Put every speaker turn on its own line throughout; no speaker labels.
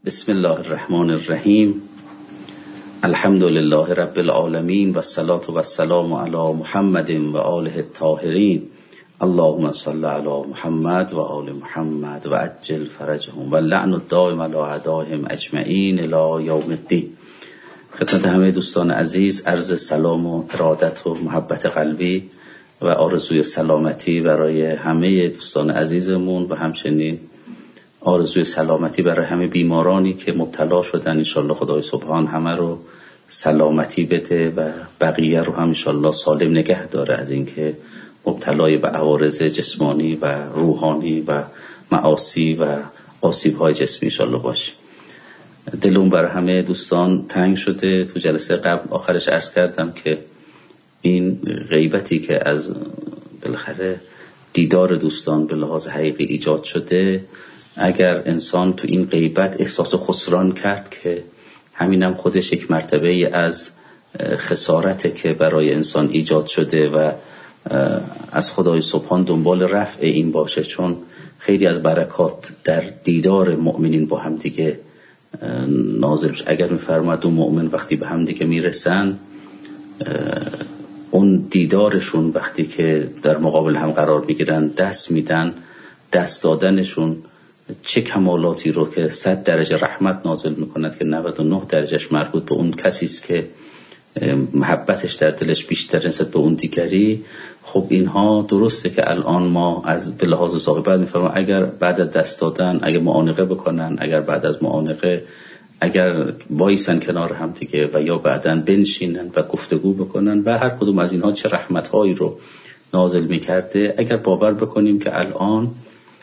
بسم الله الرحمن الرحیم. الحمد لله رب العالمین و الصلاة و السلام علی محمد و آله الطاهرین. اللهم صل علی محمد و آل محمد و عجل فرجهم و اللعن الدائم علی اعدائهم اجمعین الی یوم الدین. خدمت همه دوستان عزیز عرض سلام و ارادت و محبت قلبی و آرزوی سلامتی برای همه دوستان عزیزمون و همچنین آرزوی سلامتی برای همه بیمارانی که مبتلا شدن. انشالله خدای سبحان همه رو سلامتی بده و بقیه رو هم انشالله سالم نگه داره از اینکه مبتلای به عوارض جسمانی و روحانی و معاصی و آسیب‌های جسمی انشالله باشه. دلم برای همه دوستان تنگ شده. تو جلسه قبل آخرش عرض کردم که این غیبتی که از بالاخره دیدار دوستان به لحاظ حقیقی ایجاد شده، اگر انسان تو این غیبت احساس خسران کرد که همینم خودش یک مرتبه از خسارته که برای انسان ایجاد شده و از خدای سبحان دنبال رفع این باشه، چون خیلی از برکات در دیدار مؤمنین با هم دیگه نازل میشه. اگر میفرماد دو مؤمن وقتی به هم دیگه میرسن، اون دیدارشون وقتی که در مقابل هم قرار میگیرن دست میدن، دست دادنشون چه کمالاتی رو که 100 درجه رحمت نازل میکند که 99 درجهش مربوط به اون کسی است که محبتش در دلش بیشتر نسبت به اون دیگری. خب اینها درسته که الان ما از به لحاظ ظاهری بعد میفهمم اگر بعد از دست دادن، اگر معانقه بکنن، اگر بعد از معانقه اگر وایسن کنار هم دیگه و یا بعداً بنشینن و گفتگو بکنن و هر کدوم از اینها چه رحمت‌هایی رو نازل میکرده، اگر باور بکنیم که الان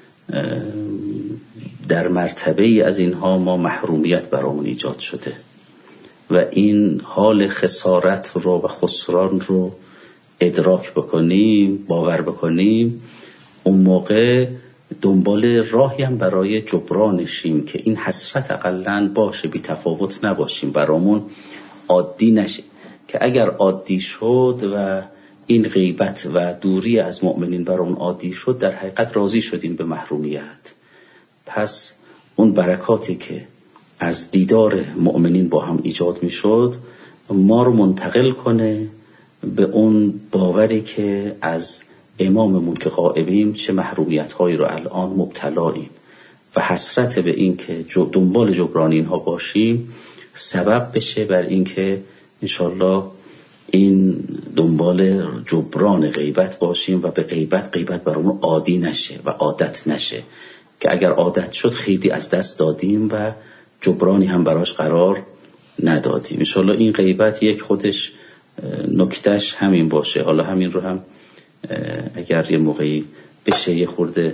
در مرتبه از اینها ما محرومیت برامون ایجاد شده و این حال خسارت رو و خسران رو ادراک بکنیم، باور بکنیم، اون موقع دنبال راهی هم برای جبرانشیم که این حسرت اقلن باشه، بی تفاوت نباشیم، برامون عادی نشه. که اگر عادی شد و این غیبت و دوری از مؤمنین برامون عادی شد، در حقیقت راضی شدیم به محرومیت. پس اون برکاتی که از دیدار مؤمنین با هم ایجاد می شد ما رو منتقل کنه به اون باوری که از اماممون که غائبیم چه محرومیت هایی رو الان مبتلاییم و حسرت به این که دنبال جبران اینها باشیم سبب بشه بر این که انشالله این دنبال جبران غیبت باشیم و به غیبت برامون عادی نشه و عادت نشه، که اگر عادت شد خیلی از دست دادیم و جبرانی هم براش قرار ندادیم. انشالله این غیبت یک خودش نکتش همین باشه. حالا همین رو هم اگر یه موقعی بشه یه خورده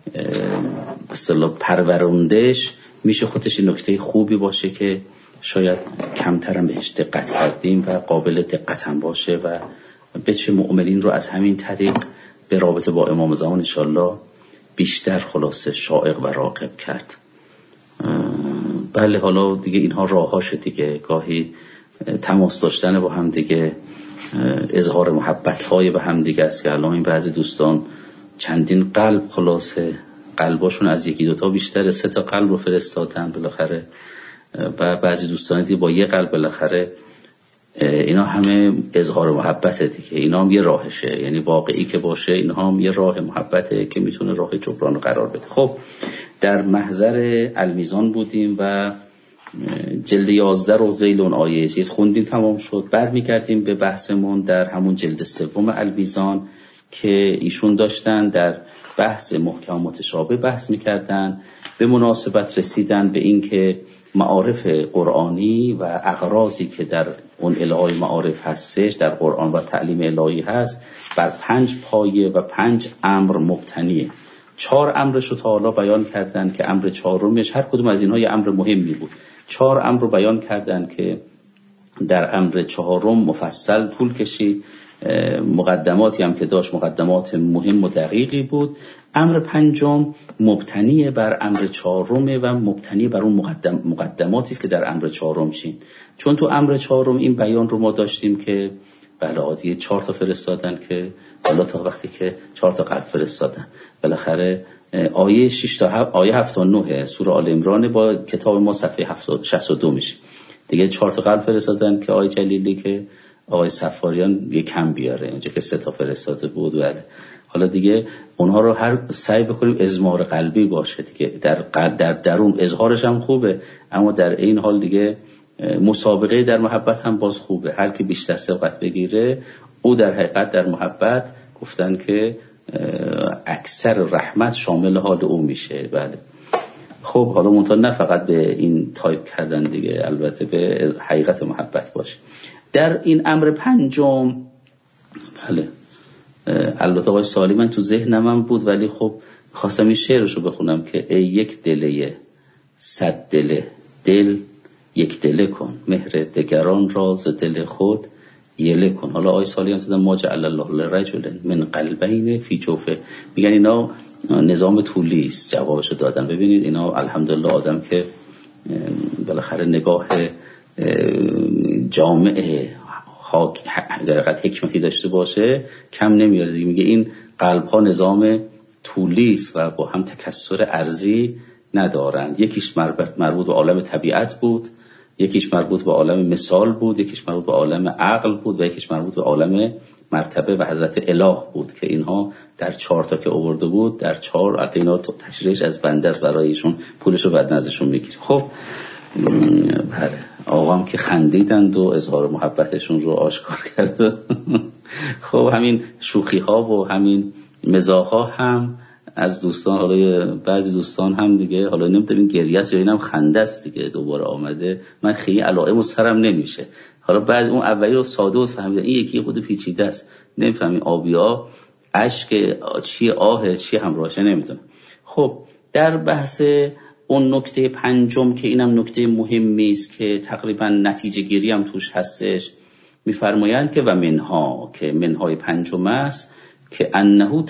به اصطلاح پروروندش، میشه خودش نکته خوبی باشه که شاید کمتر هم بهش دقت کردیم و قابل دقت هم باشه و بچه مؤمنین رو از همین طریق به رابطه با امام زمان انشالله بیشتر خلاصه شائق و راغب کرد. بله، حالا دیگه اینها راهاشه دیگه، گاهی تماس داشتن با هم دیگه، اظهار محبت های به هم دیگه است که الان این بعضی دوستان چندین قلب خلاصه قلباشون از یکی دوتا بیشتر 3 تا قلب رو فرستادن بالاخره، و بعضی دوستان دیگه با 1 قلب بالاخره. اینا همه اظهار محبته دیگه، اینا هم یه راهشه، یعنی واقعی که باشه اینها هم یه راه محبته که میتونه راه جبران قرار بده. خب در محضر المیزان بودیم و جلد 11 رو ذیل اون آیه چیز خوندیم، تمام شد. برمیگردیم به بحثمون در همون جلد 3 المیزان که ایشون داشتن در بحث محکم متشابه بحث میکردن. به مناسبت رسیدن به این که معارف قرآنی و اغراضی که در اون الهی معارف هستش در قرآن و تعلیم الهی هست بر 5 پایه و 5 امر مبتنیه. 4 امرش رو تا حالا بیان کردن که امر 4مش هر کدوم از اینها یه امر مهمی بود. 4 امر رو بیان کردن که در امر 4 مفصل طول کشید، مقدماتی هم که داشت مقدمات مهم و دقیقی بود. امر 5 مبتنی بر امر 4 و مبتنی بر اون مقدماتی است که در امر 4 شین. چون تو امر 4 این بیان رو ما داشتیم که بله عادیه 4 تا فرستادن که حالا تا وقتی که 4 تا قلب فرستادن بالاخره آیه 6 تا آیه 7 تا 9 سوره آل عمران با کتاب ما صفحه 62 میشه دیگه. 4 تا قلب فرستادن که آقای جلیلی که آقای سفاریان یه کم بیاره، اینجا که 3 تا فرستاده بود. ولی حالا دیگه اونها رو هر سعی بکنیم ازمار قلبی باشه دیگه، در درون اظهارش هم خوبه، اما در این حال دیگه مسابقه در محبت هم باز خوبه. هر کی بیشتر سبقت بگیره او در حقیقت در محبت گفتن که اکثر رحمت شامل حال او میشه. بله خب حالا منتها نه فقط به این تایپ کردن دیگه، البته به حقیقت محبت باشه. در این امر پنجم بله البته آقای سوالی من تو ذهنم هم بود، ولی خب خواستم این شعرشو بخونم که ای یک دله 100 دله دل یک دله کن، مهر دگران راز دل خود یله کن. حالا آقای سوالی هم زدن ما جعل الله لرجل من قلبین فی جوفه، میگن اینا نظام طولی است. جوابشو دادن. ببینید اینا الحمدلله آدم که بالاخره نگاه جامع در حقیقت حکمتی داشته باشه کم نمیاره دیگه. میگه این قلب ها نظام طولی است و با هم تکثر ارضی ندارند. یکیش مربوط به عالم طبیعت بود، یکیش مربوط به عالم مثال بود، یکیش مربوط به عالم عقل بود و یکیش مربوط به عالم مرتبه و حضرت اله بود که اینها در 4 تا که آورده بود در 4 البته اینا تشریحش از بنده است برای ایشون، پولشو بعد ازشون میگیره. خب بله آقا هم که خندیدند و اظهار محبتشون رو آشکار کرد. خب همین شوخی ها و همین مزاح ها هم از دوستان، حالا بعضی دوستان هم دیگه حالا نمیدونم گریه است یا اینم خنده است دیگه دوباره آمده، من خیلی علائم و سرم نمیشه. حالا بعد اون اولی رو ساده و فهمیدم، این یکی خود پیچیده است، نمیفهمی آبیا اشک چی آه چی همراهشه نمیدونم. خب در بحث اون نکته پنجم که اینم نکته مهمی است که تقریبا نتیجه گیری هم توش هستش، میفرمایند که و منها که منهای پنجم است که انه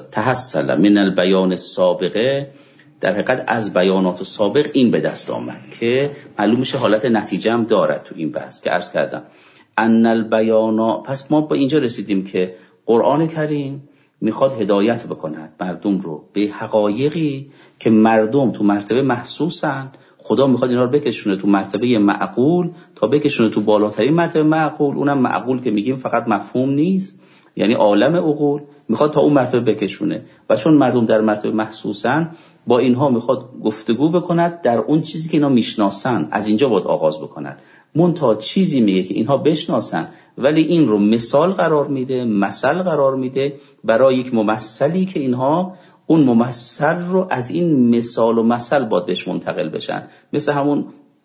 تحصل من البیان السابقه، در حقیقت از بیانات سابق این به دست آمد که معلوم میشه حالت نتیجه هم دارد تو این بحث که عرض کردم ان البیانا. پس ما با اینجا رسیدیم که قرآن کریم میخواد هدایت بکند مردم رو به حقایقی که مردم تو مرتبه محسوسن. خدا میخواد اینا رو بکشونه تو مرتبه معقول تا بکشونه تو بالاترین مرتبه معقول، اونم معقول که میگیم فقط مفهوم نیست، یعنی عالم عقول، میخواد تا اون مرتبه بکشونه. و چون مردم در مرتبه محسوسن با اینها میخواد گفتگو بکند در اون چیزی که اینا میشناسن، از اینجا باید آغاز بکند. منتها چیزی میگه که اینها بشناسن ولی این رو مثال قرار میده، مثل قرار میده برای یک ممثلی که اینها اون ممثل رو از این مثال و مثل باید بهش منتقل بشن. مثل همون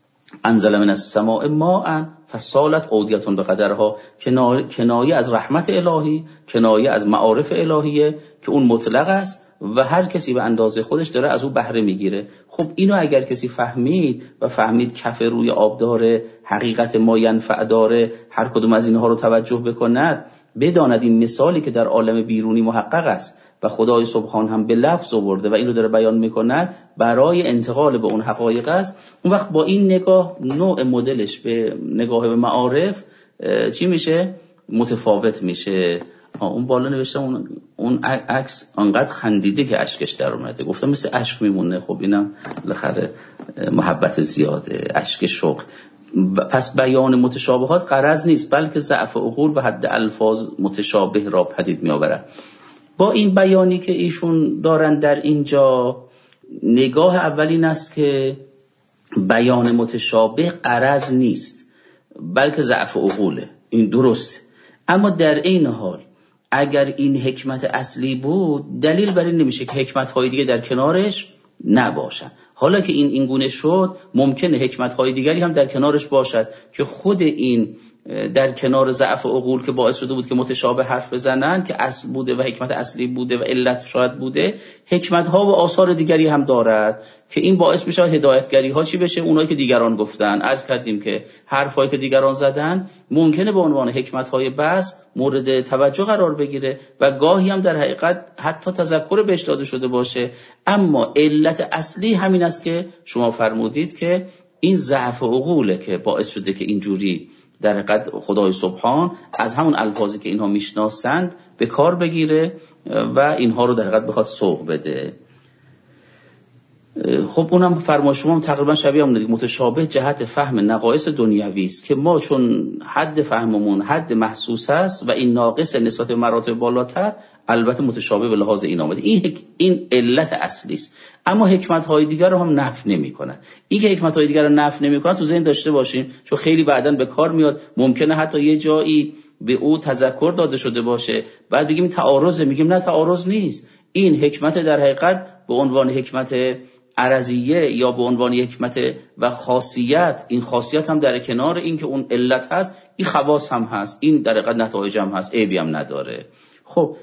انزل من السماء ماء فسالت اودیة بقدرها، کنایه از رحمت الهی، کنایه از معارف الهیه که اون مطلق است و هر کسی به اندازه خودش داره از اون بهره میگیره. خب اینو اگر کسی فهمید و فهمید کف روی آب داره، حقیقت ما ینفع داره، هر کدوم از اینها رو توجه بکند، بداند این مثالی که در عالم بیرونی محقق است و خدای سبحان هم به لفظ آورده و اینو داره بیان میکند برای انتقال به اون حقایق است، اون وقت با این نگاه نوع مدلش به نگاه به معارف چی میشه؟ متفاوت میشه. اون بالا نوشتم اون عکس انقدر خندیده که اشکش در اومده، گفتم مثل اشک میمونه. خب اینم بالاخره محبت زیاده، اشک شوق. پس بیان متشابهات غرض نیست، بلکه ضعف عقول و حد الفاظ متشابه را پدید میآورد. با این بیانی که ایشون دارن در اینجا، نگاه اول این است که بیان متشابه غرض نیست بلکه ضعف عقوله. این درست، اما در این حال اگر این حکمت اصلی بود دلیل بر این نمیشه که حکمت‌های دیگه در کنارش نباشن. حالا که این گونه شد ممکنه حکمت‌های دیگری هم در کنارش باشد که خود این در کنار ضعف عقول که باعث شده بود که متشابه حرف بزنن که اصل بوده و حکمت اصلی بوده و علت شاید بوده، حکمت‌ها و آثار دیگری هم دارد که این باعث میشه هدایتگری ها چی بشه، اونایی که دیگران گفتن. عرض کردیم که حرفایی که دیگران زدن ممکنه به عنوان حکمت‌های بس مورد توجه قرار بگیره و گاهی هم در حقیقت حتی تذکر بهش داده شده باشه، اما علت اصلی همین است که شما فرمودید که این ضعف عقوله که باعث شده که اینجوری در حقیقت خدای سبحان از همون الفاظی که اینها میشناسند به کار بگیره و اینها رو در حقیقت بخواد سوق بده. خب اونم فرما شما هم تقریبا شبیه همونه دیگه، متشابه جهت فهم نقایص دنیوی است که ما چون حد فهممون حد محسوس است و این ناقص نسبت به مراتب بالاتر، البته متشابه به لحاظ این آمده. این علت اصلی است. اما حکمت های دیگر رو هم نفی نمی‌کنه. این که حکمت های دیگر رو نفی نمی‌کنه تو ذهن داشته باشیم، چون خیلی بعداً به کار میاد. ممکنه حتی یه جایی به او تذکر داده شده باشه، بعد بگیم تعارضه، میگیم نه تعارض نیست. این حکمت در حقیقت به عنوان حکمت عرضیه یا به عنوان حکمت و خاصیت، این خاصیت هم در کنار این که اون علت هست، این خواص هم هست، این در حقیقت نتایج هم هست، عیبی هم نداره. خب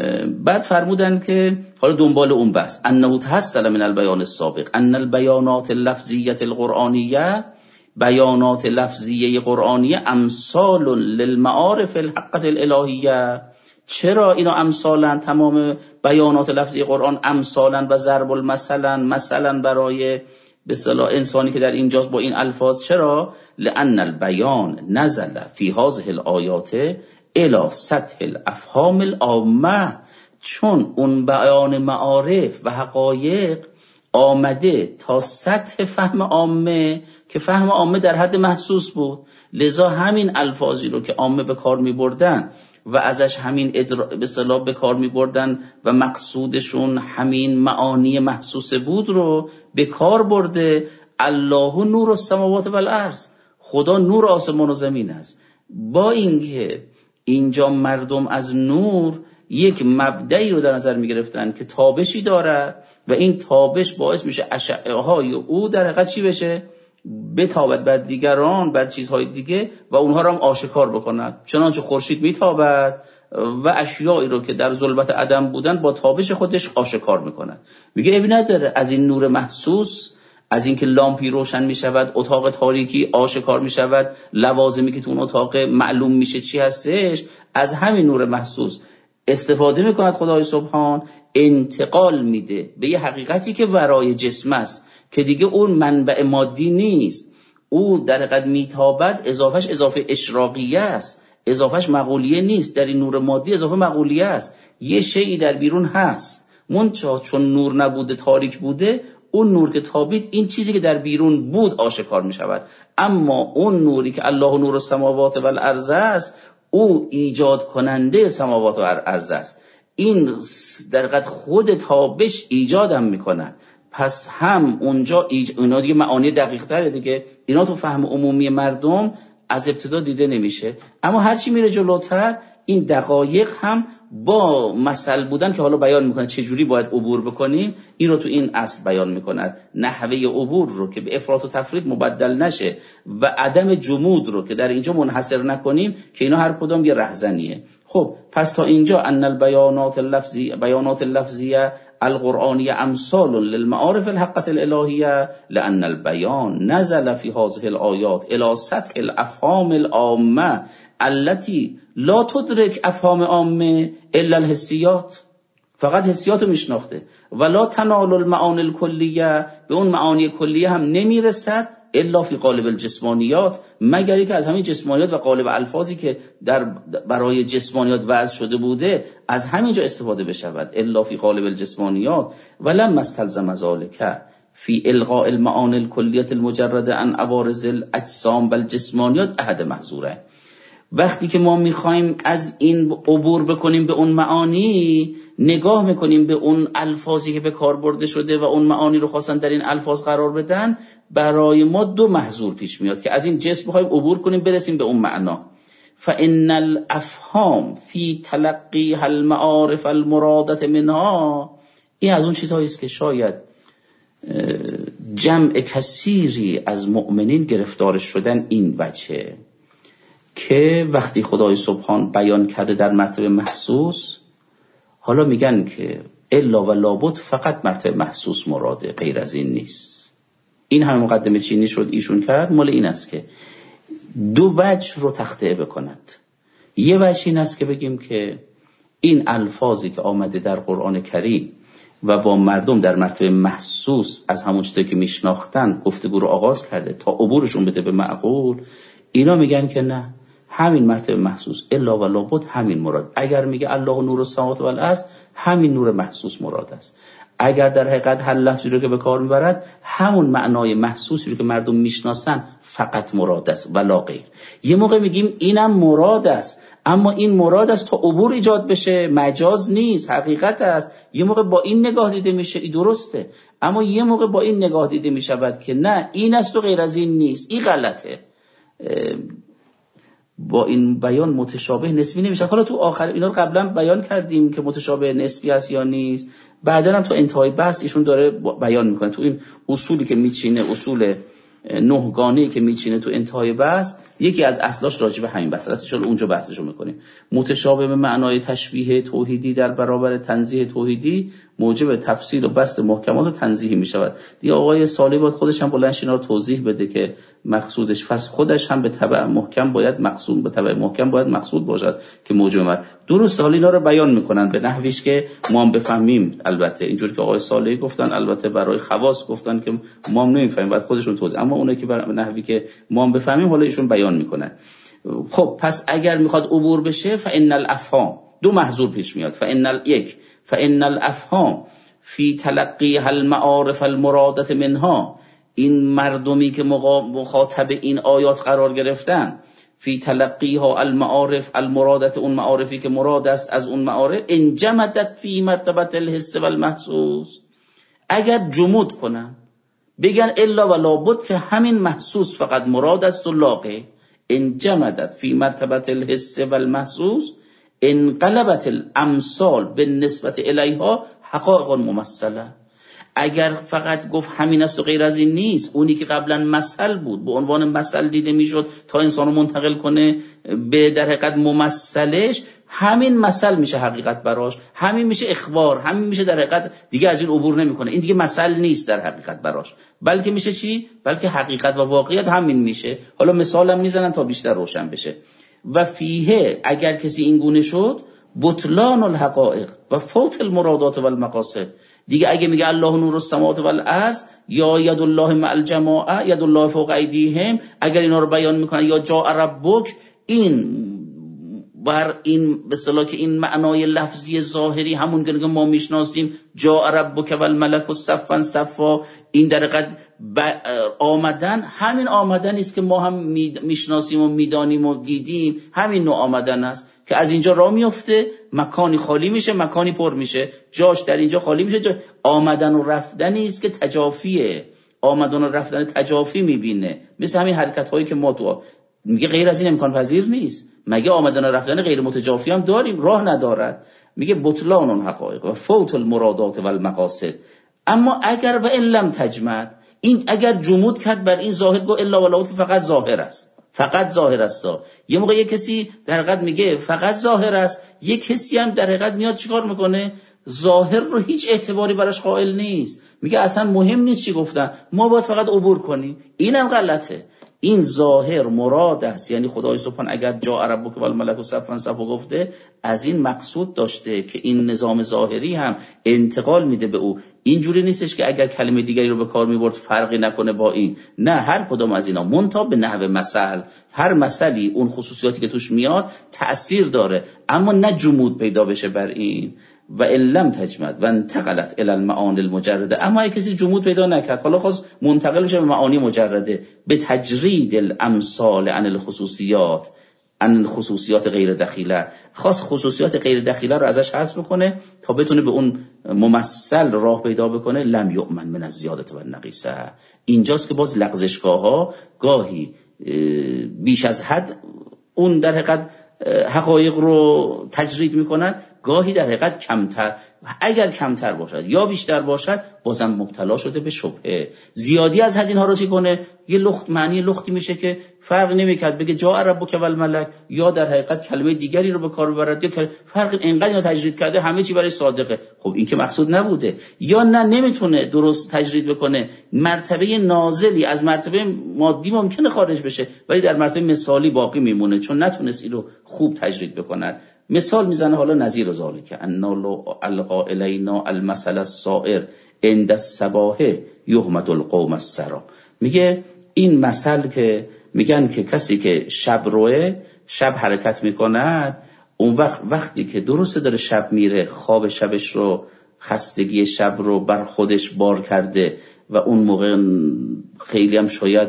بعد فرمودن که حالا دنبال اون بحث انه تحصل من البیان السابق ان البیانات اللفظیه القرآنیه، بیانات لفظیه قرآنیه امثال للمعارف الحقه الالهیه. چرا اینا امثالن؟ تمام بیانات لفظی قرآن امثالن و ضرب المثلن، مثلا برای به اصطلاح انسانی که در اینجاست با این الفاظ. چرا؟ لأن البیان نزل فی هذه الآیات الی سطح الافهام العامه، چون اون بیان معارف و حقایق آمده تا سطح فهم عامه که فهم عامه در حد محسوس بود. لذا همین الفاظی رو که عامه به کار می بردن و ازش همین به اصطلاح به کار می بردن و مقصودشون همین معانی محسوس بود رو به کار برده. الله نور السماوات و الارض، خدا نور آسمان و زمین است. با اینکه اینجا مردم از نور یک مبدعی رو در نظر می گرفتن که تابشی داره و این تابش باعث میشه اشعه های او در حقیقت چی بشه؟ بتابد بر دیگران، بر چیزهای دیگه و اونها رو هم آشکار بکنند. چنانچه خورشید میتابد و اشیایی رو که در ظلمت عدم بودن با تابش خودش آشکار میکنه. میگه عیبی نداره از این نور محسوس، از اینکه لامپی روشن میشود، اتاق تاریکی آشکار میشود، لوازمی که تو اون اتاق معلوم میشه چی هستش، از همین نور محسوس استفاده میکند خدای سبحان، انتقال میده به یه حقیقتی که ورای جسم است که دیگه اون منبع مادی نیست. او در حقیقت میتابد، اضافهش اضافه اشراقیه است، اضافهش مغولیه نیست. در این نور مادی اضافه مغولیه است، یه شیئی در بیرون هست، منتها چون نور نبوده تاریک بوده، اون نور که تابید این چیزی که در بیرون بود آشکار می شود. اما اون نوری که الله نور السماوات و الارض است، او ایجاد کننده سماوات و ارض است. این در حقیقت خود تابش ایجادم میکنه. پس هم اونجا اینا دیگه معانی دقیق تره دیگه، اینا تو فهم عمومی مردم از ابتدا دیده نمیشه. اما هرچی میره جلوتر این دقایق هم با مثل بودن که حالا بیان میکنه چه جوری باید عبور بکنیم، این رو تو این اصل بیان میکنه. نحوه عبور رو که به افراط و تفرید مبدل نشه و عدم جمود رو که در اینجا منحصر نکنیم که اینا هر کدام یه رهزنیه. خب پس تا اینجا ان البیانات اللفظیه القرآنیه امثال للمعارف الحقه الالهیه لان البیان نزل فی هذه الآیات الی سطح الافهام العامه التي لا تدرک افهام عامه الا الحسیات، فقط حسیات رو میشناخته. ولا تنال المعانی الکلیه، به اون معانی کلیه هم نمیرسد الا فی قالب الجسمانیات، مگری که از همین جسمانیات و قالب الفاظی که برای جسمانیات وضع شده بوده از همینجا استفاده بشود. الا فی قالب الجسمانیات ولم استلزم ذلك فی الغاء المعانی الکلیه المجرده عن عوارض الاجسام والجسمانیات احد محظوره. وقتی که ما میخوایم از این عبور بکنیم به اون معانی، نگاه میکنیم به اون الفاظی که به کار برده شده و اون معانی رو خواستن در این الفاظ قرار بدن، برای ما دو محظور پیش میاد که از این جسم بخوایم عبور کنیم برسیم به اون معنا. فإن الافهام فی تلقیها المعارف المرادة منها، این از اون چیزهایی است که شاید جمع کثیری از مؤمنین گرفتارش شدن این وجه که وقتی خدای سبحان بیان کرده در مرتبه محسوس، حالا میگن که الا و لابد فقط مرتبه محسوس مراده، غیر از این نیست. این همه مقدمه چینی شد ایشون کرد، مال این است که دو وجه رو تخطئه بکند. یه وجه این است که بگیم که این الفاظی که آمده در قرآن کریم و با مردم در مرتبه محسوس از همون چیزی که میشناختن گفتگو رو آغاز کرده تا عبورشون بده به معقول، اینا میگن که نه، همین مرتبه محسوس الا و لابد همین مراد. اگر میگه الله نور السماوات و الارض، همین نور محسوس مراد است. اگر در حقیقت هر لفظی رو که به کار میبرد همون معنای محسوسی رو که مردم میشناسن فقط مراد است ولا غیر. یه موقع میگیم اینم مراد است، اما این مراد است تا عبور ایجاد بشه، مجاز نیست، حقیقت است. یه موقع با این نگاه دیده میشه، این درسته، اما یه موقع با این نگاه دیده میشود که نه این است و غیر از این نیست، این غلطه. با این بیان متشابه نسبی نمیشه. حالا تو آخر اینا رو قبلا بیان کردیم که متشابه نسبی است یا نیست. بعدا هم تو انتهای بحث ایشون داره بیان میکنه تو این اصولی که میچینه، اصول 9 گانه‌ای که میچینه تو انتهای بحث، یکی از اصلاش راجع به همین بحث است. چون اونجا بحثشو میکنیم. متشابه به معنای تشبیه توحیدی در برابر تنزیه توحیدی موجب تفسیر و بسط محکمات و تنزیه میشود. دیگه آقای صالحی باید خودش هم بلند اینا رو توضیح بده که مقصودش فس خودش هم به تبع محکم باید مقصود، به تبع محکم باید مقصود باشد که موجب درست. حالا اینا رو بیان میکنن به نحویش که ما هم بفهمیم. البته اینجوری که آقای صالحی گفتن، البته برای خواص گفتن که ما هم نمیفهمیم، بعد خودشون توضیح، اما اونایی که به نحوی که ما هم بفهمیم حالا ایشون بیان میکنن. خب پس اگر میخواد عبور بشه فإن الافهام، دو محظور پیش میاد. فإن الافهام فی تلقیها المعارف المرادة منها، این مردمی که مخاطب این آیات قرار گرفتن، فی تلقیها المعارف المرادة، اون معارفی که مراد است از اون معارف، انجمدت فی مرتبه الحس والمحسوس، اگر جمود کنن بگن الا و لابد که همین محسوس فقط مراد است و لاغه، انجمدت فی مرتبه الحس والمحسوس انقلبت الامثال بالنسبه الیها حقائق ممثله. اگر فقط گفت همین است و غیر از این نیست، اونی که قبلا مثل بود به عنوان مثل دیده میشد تا انسانو منتقل کنه به در حقیقت ممثلش، همین مثل میشه حقیقت براش، همین میشه اخبار، همین میشه در حقیقت دیگه از این عبور نمیکنه، این دیگه مثل نیست در حقیقت براش، بلکه میشه چی؟ بلکه حقیقت و واقعیت همین میشه. حالا مثالم میزنن تا بیشتر روشن بشه. و فیه، اگر کسی این گونه شد، بطلان الحقائق و فوت المرادات و المقاصد. دیگه اگه میگه الله نور السماوات و الارض یا ید الله مع الجماعه ید الله فوق ایدیهم، اگر اینا رو بیان میکنن یا جاء ربک، این بر این به اصطلاح که این معنای لفظی ظاهری همون که ما میشناسیم، جاء ربک و الملک صفا صفا، این در حقیقت آمدن، همین آمدن است که ما هم میشناسیم و میدانیم و دیدیم، همین نوع آمدن است که از اینجا راه میفته، مکانی خالی میشه، مکانی پر میشه، جاش در اینجا خالی میشه. آمدن و رفتنی است که تجافیه، آمدن و رفتن تجافی میبینه، مثل همین حرکت هایی که ما تو میگه غیر از این امکان پذیر نیست. مگه آمدن و رفتن غیر متجافی هم داریم؟ راه ندارد. میگه بطلان الحقائق و فوت المرادات و المقاصد. اما اگر و ان لم تجمد، این اگر جمود کرد بر این ظاهر، گو الا ولو فقط ظاهر است، فقط ظاهر است. یه موقع یک کسی در حقیقت میگه فقط ظاهر است، یک کسی هم در حقیقت میاد چیکار میکنه؟ ظاهر رو هیچ اعتباری براش قائل نیست، میگه اصلا مهم نیست چی گفتن، ما باید فقط عبور کنیم. اینم غلطه. این ظاهر مراد است، یعنی خدای سبحان اگر جاء ربک و الملک صفا صفا گفته، از این مقصود داشته که این نظام ظاهری هم انتقال میده به او. اینجوری نیستش که اگر کلمه دیگری رو به کار میبرد فرقی نکنه با این، نه، هر کدام از اینا منتها به نحو مثل، هر مثلی اون خصوصیاتی که توش میاد تأثیر داره، اما نه جمود پیدا بشه بر این. و ان لم تجمد و انتقلت الی المعانی المجرده، اما اگه کسی جمود پیدا نکرد، حالا خواست منتقل بشه به معانی مجرده، به تجرید الامثال عن الخصوصیات، عن الخصوصیات غیر دخیله، خاص خصوصیات غیر دخیله رو ازش حذف بکنه تا بتونه به اون ممثل راه پیدا بکنه، لم یؤمن من الزیادة والنقیصه. اینجاست که باز لغزشگاه‌ها گاهی بیش از حد اون در حقیقت حقایق رو تجرید میکنن، گاهی در حقیقت کمتر. اگر کمتر باشد یا بیشتر باشد، بازم مبتلا شده به شبهه. زیادی از حد اینها رو چی کنه؟ یه لخت، معنی لختی میشه که فرق نمیکرد بگه جاء ربک و الملک، یا در حقیقت کلمه دیگری رو به کار ببرد، یا فرق اینقدر اینو تجرید کرده همه چی برای صادقه. خب این که مقصود نبوده. یا نه نمیتونه درست تجرید بکنه، مرتبه نازلی از مرتبه مادی ممکنه خارج بشه، ولی در مرتبه مثالی باقی میمونه چون نتونست اینو خوب تجرید بکنه. مثال میزنه حالا نظیر ذالک ان لو القا الینا المثل الصائر عند الصباح یهمد القوم السرا. میگه این مثل که میگن که کسی که شب روه، شب حرکت میکند، اون وقتی که درسته داره شب میره، خواب شبش رو خستگی شب رو بر خودش بار کرده و اون موقع خیلی هم شاید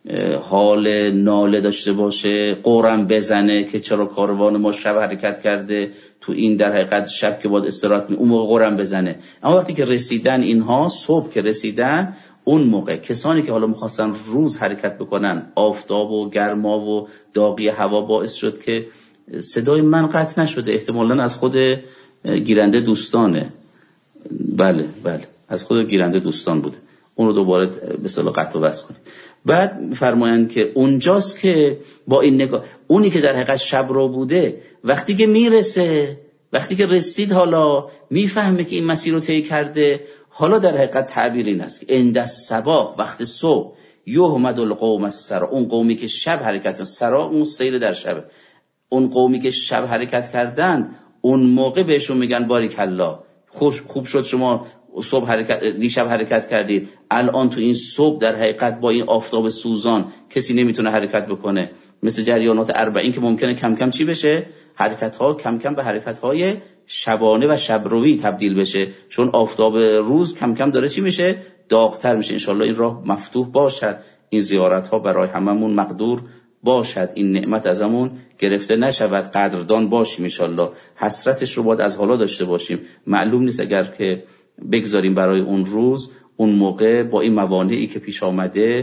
حال ناله داشته باشه، قرم بزنه که چرا کاروان ما شب حرکت کرده، تو این در حقیقت شب که باید استراحت کنه، اون موقع قرم بزنه. اما وقتی که رسیدن اینها، صبح که رسیدن، اون موقع کسانی که حالا میخواستن روز حرکت بکنن، آفتاب و گرما و داغی هوا باعث شد که صدای من قطع نشده، احتمالاً از خود گیرنده دوستانه. بله از خود گیرنده دوستان بوده، اون رو دوباره به اصطلاح قطع و بس کنید. بعد می‌فرمایند که اونجاست که با این نگاه، اونی که در حقیقت شب رو بوده، وقتی که میرسه، وقتی که رسید، حالا میفهمه که این مسیر رو طی کرده. حالا در حقیقت تعبیر این است که عند الصباح، وقت صبح، یحمد القوم السرا، اون قومی که شب حرکت، سرا اون سیر در شب، اون قومی که شب حرکت کردن، اون موقع بهشون میگن باریکالله، خوب شد شما صبح دیشب حرکت کردید. الان تو این صبح در حقیقت با این آفتاب سوزان کسی نمیتونه حرکت بکنه، مثل جریانات 40 که ممکنه کم کم چی بشه، حرکت ها کم کم به حرکت های شبانه و شبروی تبدیل بشه، چون آفتاب روز کم کم داره چی میشه، داغتر میشه. انشالله این راه مفتوح باشد، این زیارت ها برای هممون مقدور باشد، این نعمت ازمون گرفته نشود، قدردان باشیم انشالله. حسرتش رو باید از حالا داشته باشیم. معلوم نیست اگر که بگذاریم برای اون روز، اون موقع با این موانعی که پیش آمده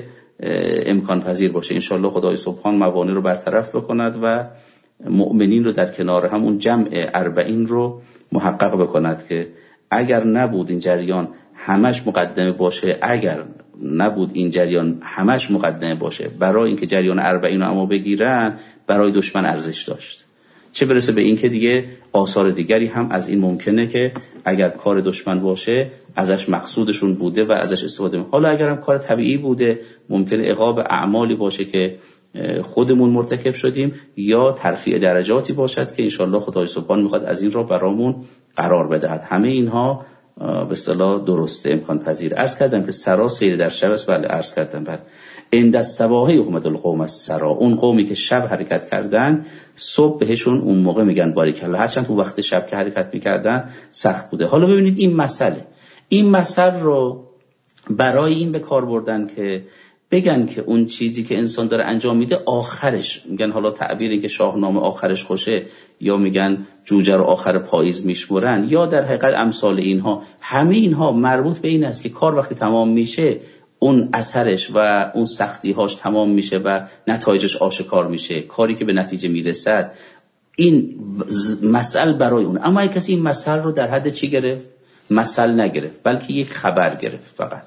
امکان پذیر باشه. انشالله خدای سبحان موانع رو برطرف بکند و مؤمنین رو در کنار همون جمع 40 رو محقق بکند که اگر نبود این جریان همش مقدمه باشه، اگر نبود این جریان همش مقدمه باشه برای اینکه جریان 40 رو اما بگیرن، برای دشمن ارزش داشت. چه برسه به این که دیگه آثار دیگری هم از این ممکنه که اگر کار دشمن باشه ازش مقصودشون بوده و ازش استفاده می‌کنه. حالا اگر هم کار طبیعی بوده، ممکنه عقاب اعمالی باشه که خودمون مرتکب شدیم، یا ترفیع درجاتی باشد که انشالله خدای سبحان میخواد از این را برامون قرار بدهد. همه اینها به اصطلاح درسته، امکان پذیر. عرض کردم که سرا سیر در شب است. بله عرض کردم. بله عند الصباح یحمد القوم السرا، اون قومی که شب حرکت کردن، صبح بهشون اون موقع میگن باریکالله، هرچند تو وقت شب که حرکت میکردن سخت بوده. حالا ببینید این مسئله رو برای این به کار بردن که بگن که اون چیزی که انسان داره انجام میده آخرش، میگن حالا تعبیری که شاهنامه آخرش خوشه، یا میگن جوجه رو آخر پاییز میشمرن، یا در حقیقت امثال اینها، همه اینها مربوط به این است که کار وقتی تمام میشه، اون اثرش و اون سختی‌هاش تمام میشه و نتایجش آشکار میشه، کاری که به نتیجه میرسد. این مسئله برای اون. اما اگه کسی این مسئله رو در حد چی گرفت؟ مسئله نگرفت، بلکه یک خبر گرفت فقط.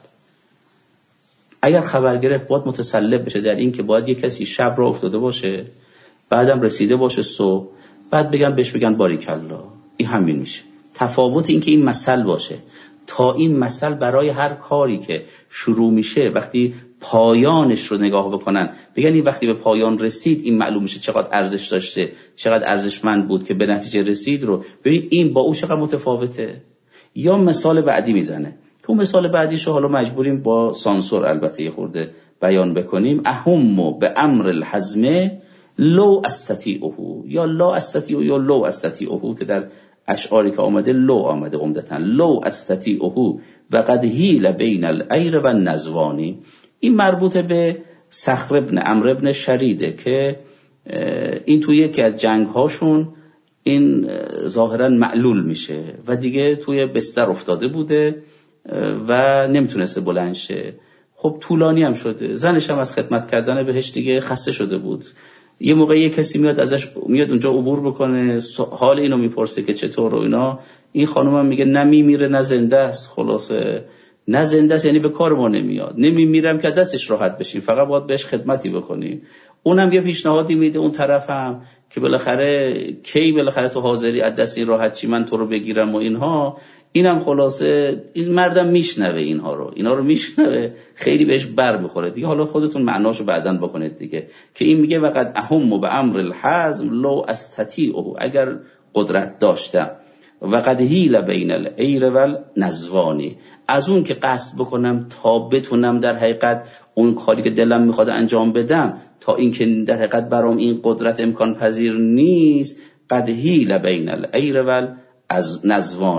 اگر خبر گرفت باید متسلب بشه در این که باید یک کسی شب را افتاده باشه، بعدم رسیده باشه صبح، بعد بهش بگن باریکالله. این همین میشه. تفاوت این که این مسئله باشه تا این مسئله برای هر کاری که شروع میشه وقتی پایانش رو نگاه بکنن، بگن این وقتی به پایان رسید این معلوم میشه چقدر ارزش داشته، چقدر ارزشمند بود که به نتیجه رسید رو ببین این با اون چقدر متفاوته. یا مثال بعدی میزنه که اون مثال بعدیشو حالا مجبوریم با سانسور البته یه خورده بیان بکنیم. اهم به امر الحزم لو استطیعه، یا لا استطیعه یا لو استطیعه، که در اشعاری که آمده لو آمده عمدتاً، لو استطیعه و قد هیل بین العیر و النزوانی. این مربوط به صخر ابن عمرو ابن شریده که این توی یکی از جنگ هاشون این ظاهراً معلول میشه و دیگه توی بستر افتاده بوده و نمیتونسته بلند شه. خب طولانی هم شده، زنش هم از خدمت کردن بهش دیگه خسته شده بود. یه موقع یه کسی میاد اونجا عبور بکنه، حال اینو میپرسه که چطور و اینا. این خانم هم میگه نه میمیره نه زنده است. خلاصه نه زنده است یعنی به کار ما نمیاد، نمیمیرم که دستش راحت بشیم، فقط باید بهش خدمتی بکنیم. اونم یه پیشنهادی میده اون طرفم که بالاخره تو حاضری از دست این راحت چی من تو رو بگیرم و اینها. اینم خلاصه این مردم میشنوه اینا رو میشنوه، خیلی بهش بر میخوره دیگه. حالا خودتون معناشو بعداً بکنید دیگه، که این میگه وقد اهم به امر الحزم لو استطیعه، اگر قدرت داشتم، وقد هیل بین العیر و النزوانی، از اون که قصد بکنم تا بتونم در حقیقت اون کاری که دلم میخواد انجام بدم، تا این که در حقیقت برام این قدرت امکان پذیر نیست. قد هیل بین العیر و از نزوانی،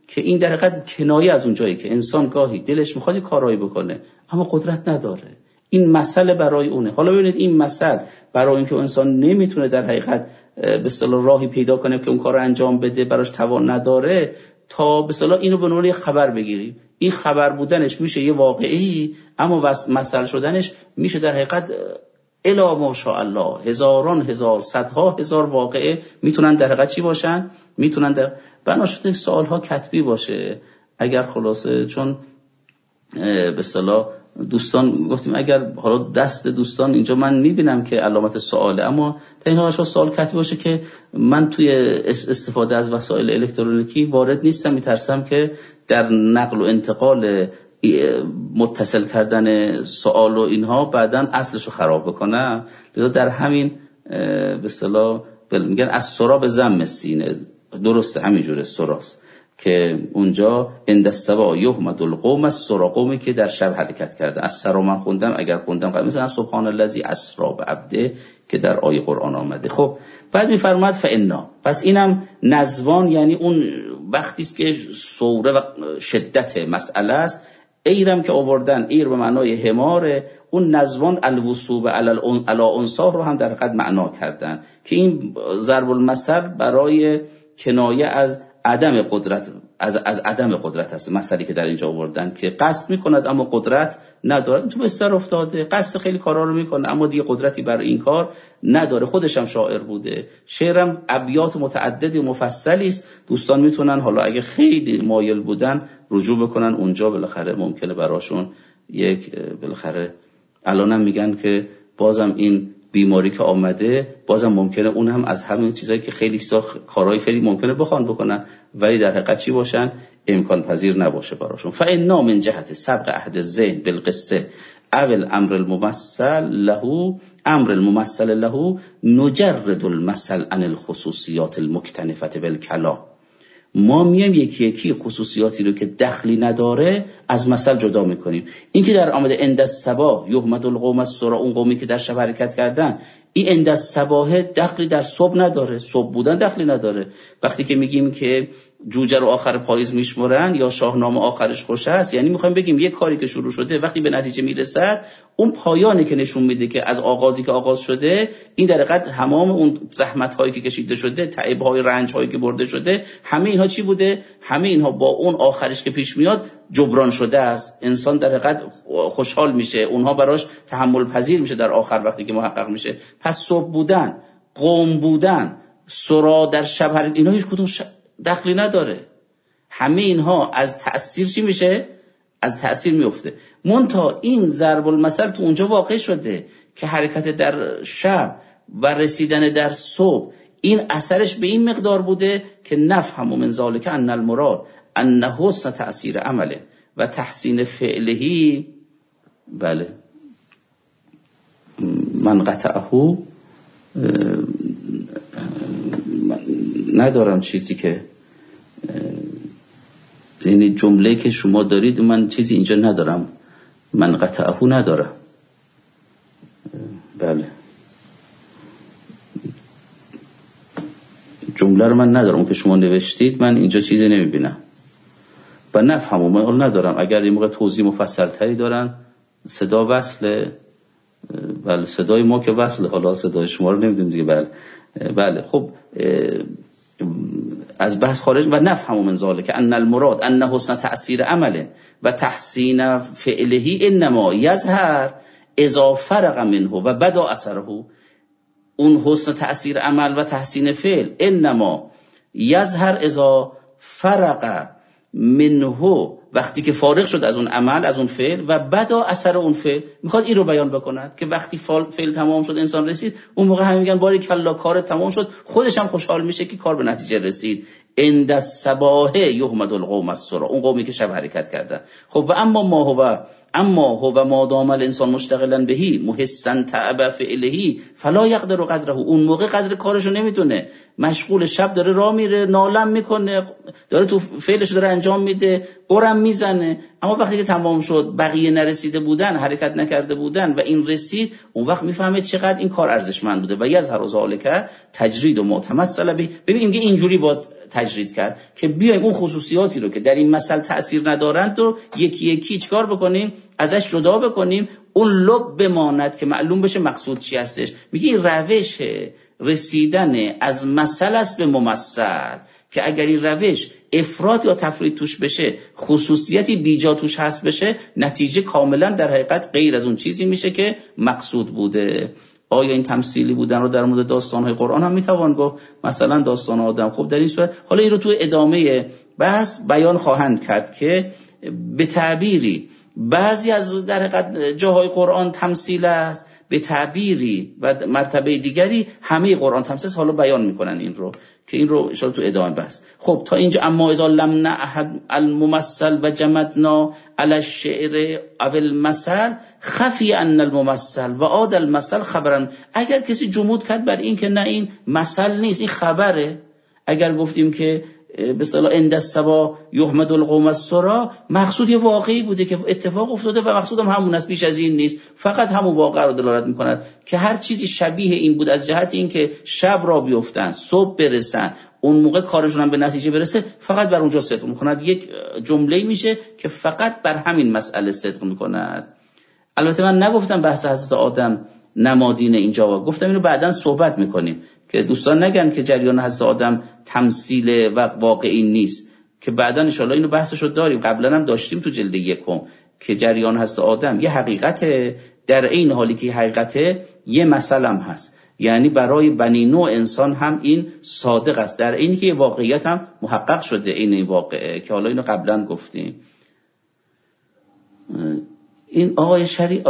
که این در حقیقت کنایه از اون جایی که انسان گاهی دلش میخواد کارایی بکنه اما قدرت نداره. این مسئله برای اونه. حالا ببینید این مسئله برای اینکه انسان نمیتونه در حقیقت به اصطلاح راهی پیدا کنه که اون کارو انجام بده، براش توان نداره، تا به اصطلاح اینو به عنوان خبر بگیریم. این خبر بودنش میشه یه واقعی، اما مسئله شدنش میشه در حقیقت الا ماشاءالله هزاران هزار صدها هزار واقعه میتونن در حقیقت چی باشن، میتونن در بناشده سوالها کتبی باشه. اگر خلاصه چون به اصطلاح دوستان گفتیم اگر حالا دست دوستان اینجا من میبینم که علامت سواله، اما تا این حالش سوال کتبی باشه که من توی استفاده از وسایل الکترونیکی وارد نیستم، میترسم که در نقل و انتقال متصل کردن سوال و اینها بعداً اصلشو خراب بکنم. لذا در همین به اصطلاح میگن از سرا به ضم سینه، درسته همینجوره سراست که اونجا اند الصبا یحمد القوم، از سرا قومی که در شب حرکت کرده. از سرا من خوندم، اگر خوندم مثلا سبحان الذی اسری بعبده که در آیه قرآن آمده. خب بعد میفرماد فانا، پس اینم نزوان یعنی اون وقتی است که سوره و شدت مسئله است. ایرم که آوردن، ایر به معنای حماره، اون نزوان الوصوب علی انصار رو هم در حقیقت معنا کردن که این ضرب المثل برای کنایه از عدم قدرت، از عدم قدرت هست. مسئله که در اینجا آوردن که قصد میکند اما قدرت نداره، تو بستر افتاده، قصد خیلی کارا رو میکنه اما دیگه قدرتی برای این کار نداره. خودش هم شاعر بوده، شعرم ابیات متعددی و مفصلی است. دوستان میتونن حالا اگه خیلی مایل بودن رجوع بکنن اونجا، بالاخره ممکنه براشون یک بالاخره الانم میگن که بازم این بیماری که آمده بازم ممکنه اون هم از همین چیزایی که خیلی کارهای خیلی ممکنه بکنن ولی در حقیقت چی باشن، امکان پذیر نباشه براشون. فانا من جهت سبق عهد الذهن بالقصه اول امر الممثل له نجرد المثل عن الخصوصیات المکتنفه بالکلام. ما میایم یکی یکی خصوصیاتی رو که دخلی نداره از مثل جدا میکنیم. این که در آمده اند الصباح یحمد القوم السری، اون قومی که در شب حرکت کردن، این اند الصباح دخلی در صبح نداره، صبح بودن دخلی نداره. وقتی که میگیم که جوجه رو آخر پاییز میشمرن یا شاهنامه آخرش خوش است، یعنی میخوایم بگیم یک کاری که شروع شده وقتی به نتیجه میرسد اون پایانه که نشون میده که از آغازی که آغاز شده این در حقیقت تمام اون زحمت هایی که کشیده شده، تعب های، رنج هایی که برده شده، همه اینها چی بوده؟ همه اینها با اون آخرش که پیش میاد جبران شده است. انسان در حقیقت خوشحال میشه، اونها براش تحمل پذیر میشه در آخر وقتی که محقق میشه. پس صبح بودن، قوم بودن، سرا در شب، اینا هیچ کدوم دخلی نداره. همه اینها از تأثیر چی میشه؟ از تأثیر میفته. منتها این ضرب المثل تو اونجا واقع شده که حرکت در شب و رسیدن در صبح این اثرش به این مقدار بوده که نفهم من ذالک ان المراد ان حسن تأثیر عمله و تحسین فعلهی. بله من قطعه ندارم چیزی که یعنی جمله که شما دارید من چیزی اینجا ندارم، من قطعه ندارم. بله جمله رو من ندارم، اون که شما نوشتید من اینجا چیزی نمیبینم و نفهمم، من ندارم. اگر این موقع توضیح مفصل تری دارن، صدا وصله، بله صدای ما که وصله، حالا صدای شما رو نمیدونم دیگه. بله خب از بحث خارج. و نفهم من ذالک ان المراد ان حسن تأثیر عمله و تحسین فعله انما یظهر اذا فرغ منه و بدا اثره. اون حسن تأثیر عمل و تحسین فعل انما یظهر اذا فرغ منه، وقتی که فارغ شد از اون عمل، از اون فعل، و بدا اثر اون فعل. میخواد این رو بیان بکند که وقتی فعل تمام شد، انسان رسید، اون موقع هم میگن باری کلا کار تمام شد، خودش هم خوشحال میشه که کار به نتیجه رسید. عند الصباح یحمد القوم السری، اون قومی که شب حرکت کردن. خب و اما ما هو اما هو ما دام الانسان مشتغلا بهی محسن تعب فعلهی فلا یقدر قدره، اون موقع قدر کارشو نمیدونه، مشغول شب داره راه میره، نالم میکنه، داره تو فعلش داره انجام میده، قرم میزنه، اما وقتی که تمام شد بقیه نرسیده بودن، حرکت نکرده بودن و این رسید، اون وقت میفهمه چقدر این کار ارزشمند بوده و یظهر ذالک تجرید و متمثل به. ببین میگه اینجوری با تجرید کرد که بیایم اون خصوصیاتی رو که در این مثل تأثیر ندارند رو یکی یکی چیکار بکنیم، ازش جدا بکنیم، اون لب بماند که معلوم بشه مقصود چی هستش. میگه این روش رسیدن از مثل است به ممثل که اگر این روش افراط یا تفرید توش بشه، خصوصیتی بیجا توش هست بشه، نتیجه کاملا در حقیقت غیر از اون چیزی میشه که مقصود بوده. آیا این تمثیلی بودن رو در مورد داستان‌های قرآن هم میتوان گفت؟ مثلا داستان آدم. خب در این صورت حالا این رو تو ادامه بحث بیان خواهند کرد که به تعبیری بعضی از در حقیقت جاهای قرآن تمثیل است، به تعبیری و مرتبه دیگری همه قرآن تمثیل است. حالا بیان میکنن این رو که این رو ان شاءالله تو ادامه بحث. خب تا اینجا اما اذا لم نعهد الممثل و جمدنا علی الشعر او المثل خفی ان الممثل و عاد المثل خبرا. اگر کسی جمود کرد بر این که نه این مثل نیست، این خبره، اگر گفتیم که به اصطلاح عند الصبا یحمد القوم السرا، مقصود یه واقعی بوده که اتفاق افتاده و مقصودم همون است، بیش از این نیست، فقط همون واقع رو دلالت میکند که هر چیزی شبیه این بود از جهت این که شب را بیفتن صبح برسن، اون موقع کارشون هم به نتیجه برسه، فقط بر اونجا صدق میکند. یک جمله میشه که فقط بر همین مسئله صدق میکند. البته من نگفتم بحث حضرت آدم نمادین اینجا، گفتم اینو بعداً صحبت میکنیم که دوستان نگن که جریان حضرت آدم تمثیل و واقعی نیست، که بعداً ان شاءالله اینو بحثشو داریم. قبلا هم داشتیم تو جلد یکم که جریان حضرت آدم یه حقیقته، در این حالی که حقیقته یه مسئله هم هست، یعنی برای بنی نوع انسان هم این صادق است، در اینی که واقعیت هم محقق شده این واقعه، که حالا اینو قبلا گفتیم. این آقای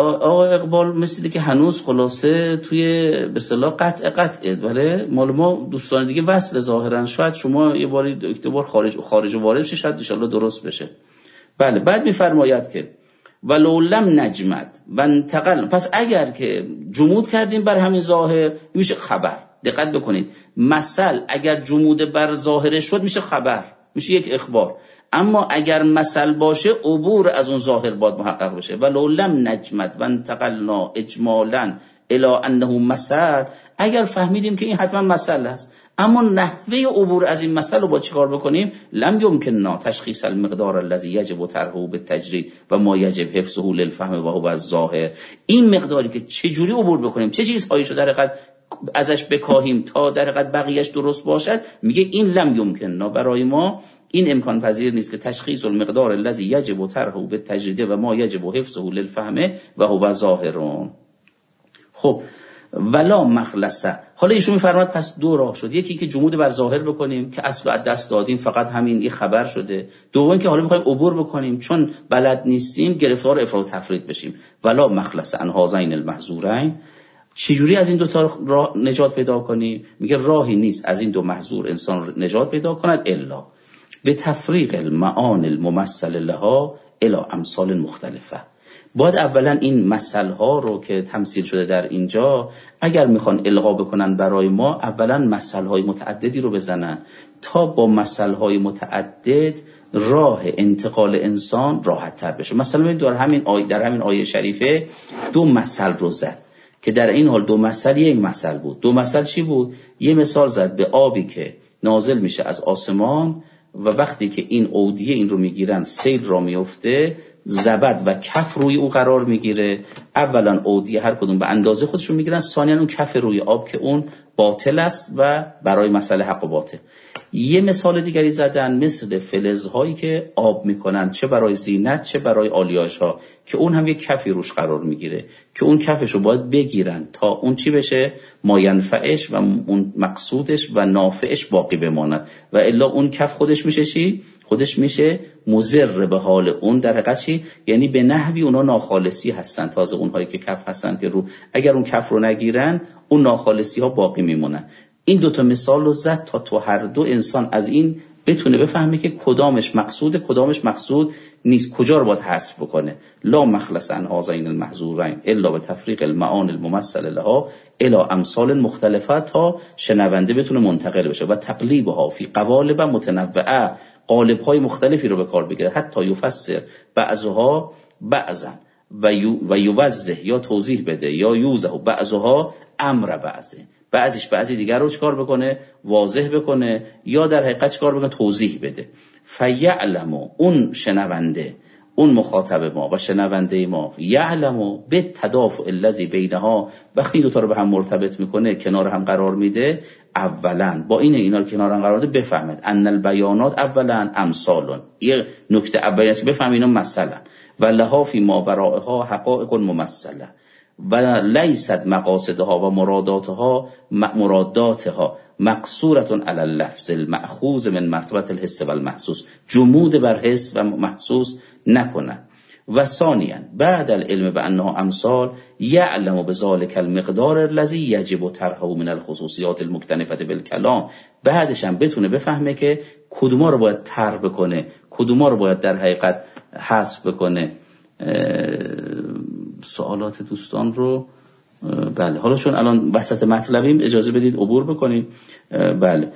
اقبال مثل که هنوز خلاصه توی به اصطلاح قطعه ولی مال ما دوستان دیگه وصل ظاهرا، شاید شما یه باری اکتبار خارج و وارد شه، شاید ان شاءالله درست بشه. بله بعد میفرماید که ولو لم نجمد و انتقل، پس اگر که جمود کردیم بر همین ظاهر میشه خبر. دقت بکنید، مثل اگر جمود بر ظاهر شد میشه خبر، میشه یک اخبار. اما اگر مثل باشه عبور از اون ظاهر باید محقق بشه. ولو لم نجمد و انتقلنا اجمالا الی انه مثل، اگر فهمیدیم که این حتما مثل است، اما نحوه عبور از این مثل رو با چیکار بکنیم؟ لم یمکننا تشخیص المقدار الذی یجب طرحه بالتجرید و ما یجب حفظه للفهم و هو الظاهر. این مقداری که چجوری عبور بکنیم، چه چیزهایی رو در حقیقت ازش بکاهیم تا در حقیقت بقیه‌اش درست باشد، میگه این لم یمکننا، برای ما این امکان پذیر نیست که تشخیص المقدار الذی یجب طرحه بالتجرید و ما یجب حفظه للفهم و هو ظاهر. خب ولا مخلصه، حالا ایشون میفرماد پس دو راه شد، یکی که جمود بر ظاهر بکنیم که اصل از دست دادیم، فقط همین یه خبر شده، دوم که حالا میخوایم عبور بکنیم چون بلد نیستیم گرفتار افراط و تفرید بشیم. ولا مخلصه ان هذین المحظورین، چجوری از این دو تا راه نجات پیدا کنیم؟ میگه راهی نیست از این دو محظور انسان نجات پیدا کند الا به تفریق المعان الممثل لها الی امثال مختلفه. باید اولا این مثل ها رو که تمثیل شده در اینجا اگر میخوان القا بکنن برای ما، اولا مثل های متعددی رو بزنن تا با مثل های متعدد راه انتقال انسان راحت تر بشه. مثلا در همین آیه شریفه دو مثل رو زد که در این حال دو مثل یک مثل بود. دو مثل چی بود؟ یه مثال زد به آبی که نازل میشه از آسمان و وقتی که این اودیه این رو میگیرن سیل را میفته، زبد و کف روی او قرار میگیره. اولا اودیه هر کدوم به اندازه خودشون میگیرن، ثانیا اون کف روی آب که اون باطل است و برای مسئله حق و باطل. یه مثال دیگری زدن مثل فلزهایی که آب میکنن، چه برای زینت چه برای آلیاژ ها، که اون هم یک کفی روش قرار میگیره که اون کفش رو باید بگیرن تا اون چی بشه؟ ماینفعش و اون مقصودش و نافعش باقی بماند، و الا اون کف خودش میشه چی؟ خودش میشه مضر به حال اون، در حقیقت چی؟ یعنی به نحوی اونا ناخالصی هستن. تازه اونهایی که کف هستن که اگر اون کف رو نگیرن اون ناخالصی ها باقی میمونن. این دوتا مثال رو زد تا تو هر دو انسان از این بتونه بفهمه که کدامش مقصود کدامش مقصود نیست. کجا رو باید حذف بکنه؟ لا مخلص عن هذین المحظورین الا به تفریق المعانی الممثل لها الی امثال مختلفه تا شنونده بتونه منتقل بشه و تقلیبها فی قوالب متنوعه، قالب‌های مختلفی رو به کار بگیره، حتی یفسر بعضها بعضا و یوضح یا توضیح بده یا یوضح بعضها امر بعضه، بعضیش بعضی دیگر رو چکار بکنه؟ واضح بکنه یا در حقیقت چکار بکنه؟ توضیح بده. فیعلمو، اون شنونده، اون مخاطب ما و شنونده ما، یعلمو به تدافع الذی بینها، وقتی دو تا رو به هم مرتبط میکنه، کنار هم قرار میده، اولا با اینا رو کنار هم قرار میده بفهمد ان البیانات اولا امثال، یه نکته اولی است که بفهم اینا مثلا، و لها فی ما ورائها حقائق ممثله و لیست مقاصدها و مراداتها مقصورة علی اللفظ المأخوذ من مرتبة الحس و المحسوس، جمود بر حس و محسوس نکنه. و ثانیا بعد العلم بانها امثال یعلم بذلک المقدار الذی یجب طرحه من الخصوصیات المکتنفة بالکلام، بعدش هم بتونه بفهمه که کدوما رو باید طرح بکنه، کدوما رو باید در حقیقت حذف بکنه. سوالات دوستان رو بله، حالا چون الان وسط مطلبیم اجازه بدید عبور بکنیم. بله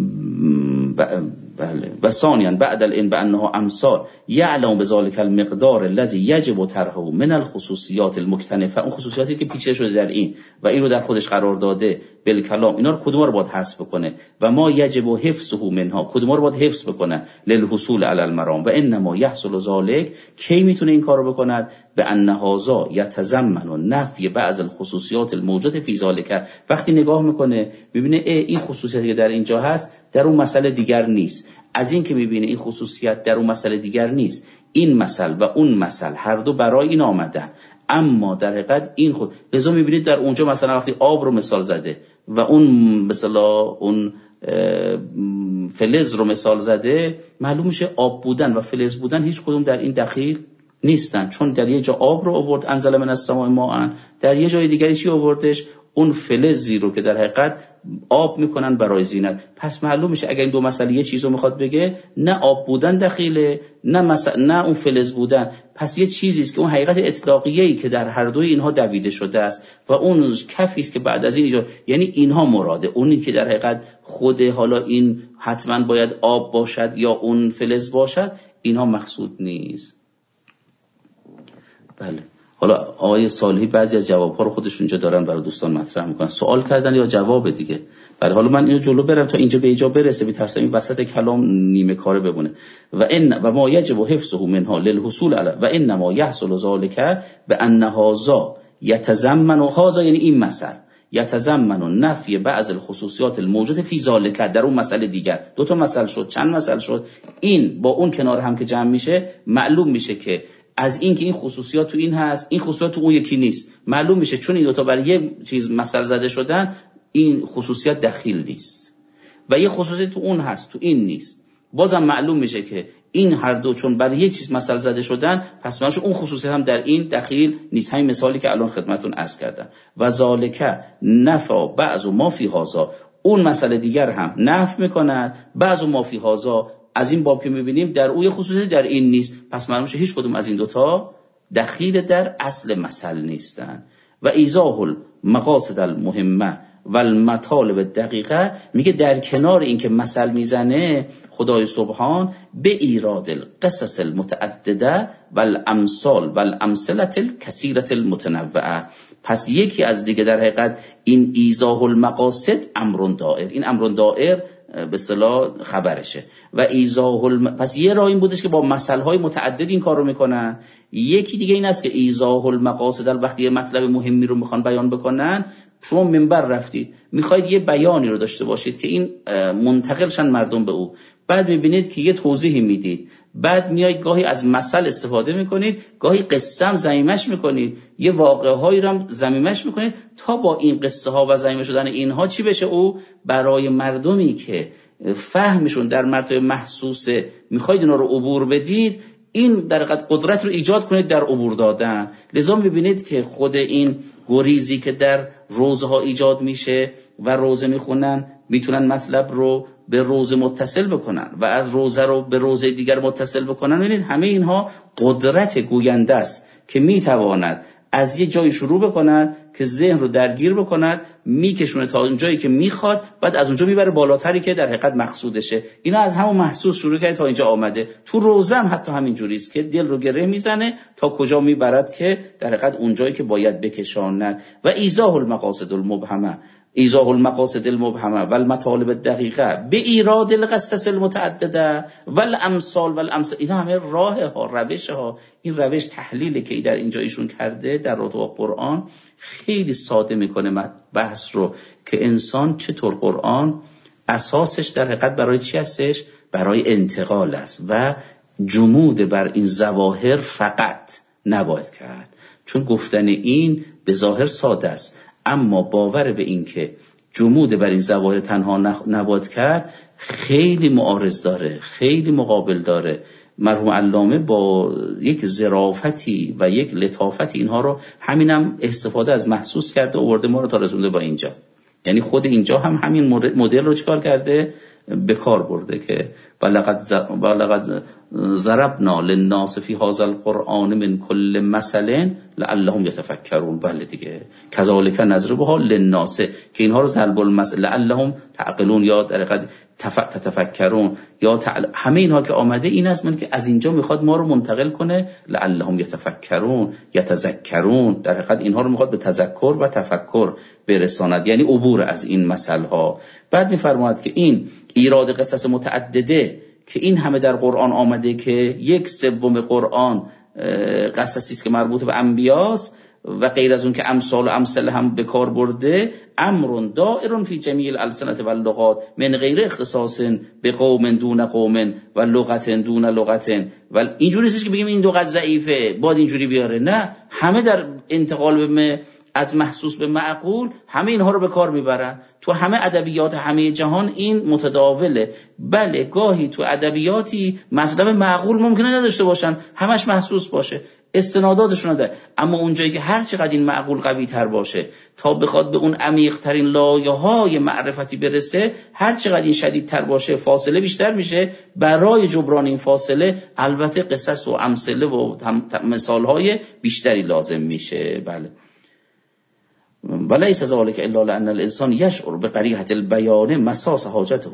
و ثانیا بعد العلم بانها امثال یعلم بذلک المقدار الذی یجب طرحه من الخصوصیات المکتنفه، اون خصوصیاتی که پیچیده شده در این و این رو در خودش قرار داده بالکلام، اینا رو کدوم رو باید حذف بکنه و ما یجب حفظه منها، کدوم رو باید حفظ بکنه للحصول علی المرام. و انما یحصل ذلک، کی میتونه این کارو بکند؟ به ان هذا یتضمن نفی بعض الخصوصیات الموجوده فی ذلک، وقتی نگاه میکنه میبینه این خصوصیتی که در اینجا هست در اون مسئله دیگر نیست، از این که میبینه این خصوصیت در اون مسئله دیگر نیست، این مسئله و اون مسئله هر دو برای این آمدن، اما در حقیقت این خود لذا میبینید در اونجا مثلا وقتی آب رو مثال زده و اون مثلا اون فلز رو مثال زده، معلوم میشه آب بودن و فلز بودن هیچ کدوم در این دخیل نیستن، چون در یه جا آب رو آورد انزل من السماء ماء، در یه جای دیگری چی آوردش؟ اون فلزی رو که در حقیقت آب میکنن برای زینت. پس معلوم میشه اگر این دو مسئله یه چیز رو میخواد بگه، نه آب بودن دخیله نه اون فلز بودن، پس یه چیزی است که اون حقیقت اطلاقیه‌ای که در هر دوی اینها دویده شده است و اون کفی است که بعد از این ایجاد، یعنی اینها مراده، اونی که در حقیقت خود حالا این حتما باید آب باشد یا اون فلز باشد، اینها مقصود نیست. بله، حالا آقای صالحی بعضی از جواب‌ها رو خودشون اینجا دارن برای دوستان مطرح میکنن، سوال کردن یا جواب دیگه. بله، حالا من اینو جلو برم تا اینجا به اینجا برسه، میترسم این وسط کلام نیمه کاره بمونه. و ما یجب حفظه منها للحصول علی و انما یحصل ذلک بان هذا یتضمن، هذا یعنی این مثل، یتضمن نفی بعض الخصوصیات الموجوده فی ذلک، در اون مسئله دیگر. دو تا مسئله شد، چند مسئله شد، این با اون کنار هم که جمع میشه معلوم میشه که از این که این خصوصیات تو این هست، این خصوصیات تو اون یکی نیست، معلوم میشه چون این دوتا برای یه چیز مثل زده شدن، این خصوصیات دخیل نیست و یه خصوصیت تو اون هست تو این نیست، بازم معلوم میشه که این هر دو چون برای یه چیز مثل زده شدن، پس معنیش اون خصوصیت هم در این دخیل نیست. همین مثالی که الان خدمتتون عرض کردم. و ذالک نفع بعض ما فی هذا، اون مسئله دیگر هم نفع میکنن بعض ما فی هذا، از این باب که میبینیم در اوی خصوصی در این نیست، پس معلوم میشه هیچ کدوم از این دوتا دخیل در اصل مثل نیستن. و ایضاح المقاصد المهمه و المطالب الدقیقه، میگه در کنار این که مثل میزنه خدای سبحان به ایراد القصص المتعدده و الامثال و الامثله الکثیره المتنوعه، پس یکی از دیگه در حقیقت این ایضاح المقاصد امر دائر، این امر دائر به اصطلاح خبرشه و پس یه راه این بودش که با مثل‌های متعدد این کارو میکنن. یکی دیگه این است که ایضاح المقاصد، وقتی یه مطلب مهمی رو میخوان بیان بکنن، شما منبر رفتید میخواید یه بیانی رو داشته باشید که این منتقل شن مردم به او، بعد میبینید که یه توضیحی میدید، بعد میایید گاهی از مثل استفاده میکنید، گاهی قصه هم ضمیمش میکنید، یه واقعه هایی رو هم ضمیمش میکنید تا با این قصه ها و ضمیمه شدن اینها چی بشه؟ او برای مردمی که فهمشون در مرتبه محسوسه میخواید اینا رو عبور بدید، این در حقیقت قدرت رو ایجاد کنید در عبور دادن. لذا میبینید که خود این گریزی که در روزها ایجاد میشه و روزه میخونن، میتونن مطلب رو به روزه متصل بکنن و از روزه رو به روزه دیگر متصل بکنن. ببینید همه اینها قدرت گوینده است که میتواند از یه جایی شروع بکند که ذهن رو درگیر بکند، میکشونه تا اون جایی که میخواد، بعد از اونجا میبره بالاتری که در حقیقت مقصودشه. اینا از همون محسوس شروع کرده تا اینجا آمده. تو روزه هم حتی همین جوری است که دل رو گره میزنه تا کجا میبرد که در حقیقت اون جایی که باید بکشاند. و ایضاح المقاصد المبهمه، ایضاح المقاصد المبهمه و المطالب الدقیقه به ایراد القصص المتعدده و الامثال و الامثال. اینا همه راه ها، روش ها. این روش تحلیلی که در اینجا ایشون کرده در رابطه با قرآن خیلی ساده میکنه بحث رو که انسان چطور قرآن اساسش در حقیقت برای چی هستش؟ برای انتقال است و جمود بر این ظواهر فقط نباید کرد. چون گفتن این به ظاهر ساده است، اما باور به این که جمود بر این ظواهر تنها نباید کرد خیلی معارض داره، خیلی مقابل داره. مرحوم علامه با یک ظرافتی و یک لطافتی اینها رو همینم استفاده از محسوس کرده و آورده ما رو تا رسونده با اینجا. یعنی خود اینجا هم همین مدل رو چکار کرده؟ به کار برده که ولقد ضربنا للناس فی هذا القرآن من کل مثل لعلهم یتفکرون. بله دیگه، کذالک نضربها للناس، که اینها رو ضرب المثل لعلهم تعقلون یا در حقیقت تتفکرون یا همه اینها که آمده این است که از اینجا میخواد ما رو منتقل کنه لعلهم یتفکرون یتذکرون. در حقیقت اینها رو میخواد به تذکر و تفکر برساند، یعنی عبور از این مسائل ها. بعد میفرماید که این ایراد قصص متعدده که این همه در قرآن آمده که 1/3 قرآن قصصی است که مربوط به انبیاست و غیر از اون که امثال و امثله هم به کار برده، امر دائر فی جمیع الالسنه و اللغات من غیر اختصاص به قوم دون قوم و لغت دون لغت. و اینجوری نیست که بگیم این لغت ضعیفه باید اینجوری بیاره، نه، همه در انتقال به از محسوس به معقول همه اینها رو به کار میبرن. تو همه ادبیات همه جهان این متداوله. بله گاهی تو ادبیاتی مطلب معقول ممکنه نداشته باشن، همش محسوس باشه، استناداتشون ده، اما اونجایی که هر چقدر این معقول قوی تر باشه تا بخواد به اون عمیق ترین لایه‌های معرفتی برسه، هر چقدر این شدید تر باشه فاصله بیشتر میشه. برای جبران این فاصله البته قصص و امثله و مثالهای بیشتری لازم میشه. بله. ولیس ذلک الا لان الانسان یشعر بقریحة البیان مساس حاجته.